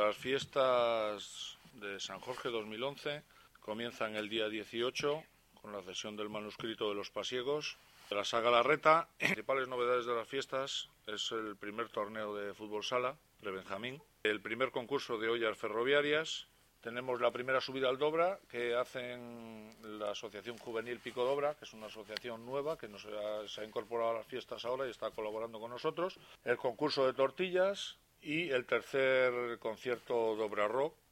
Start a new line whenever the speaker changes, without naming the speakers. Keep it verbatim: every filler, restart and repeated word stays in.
Las fiestas de San Jorge dos mil once comienzan el día dieciocho con la cesión del manuscrito de los pasiegos de la saga Larreta. Las principales novedades de las fiestas es el primer torneo de fútbol sala de Benjamín, el primer concurso de ollas ferroviarias. Tenemos la primera subida al Dobra que hacen la Asociación Juvenil Pico Dobra, que es una asociación nueva que nos ha, se ha incorporado a las fiestas ahora y está colaborando con nosotros. El concurso de tortillas y el tercer concierto Dobra Rock,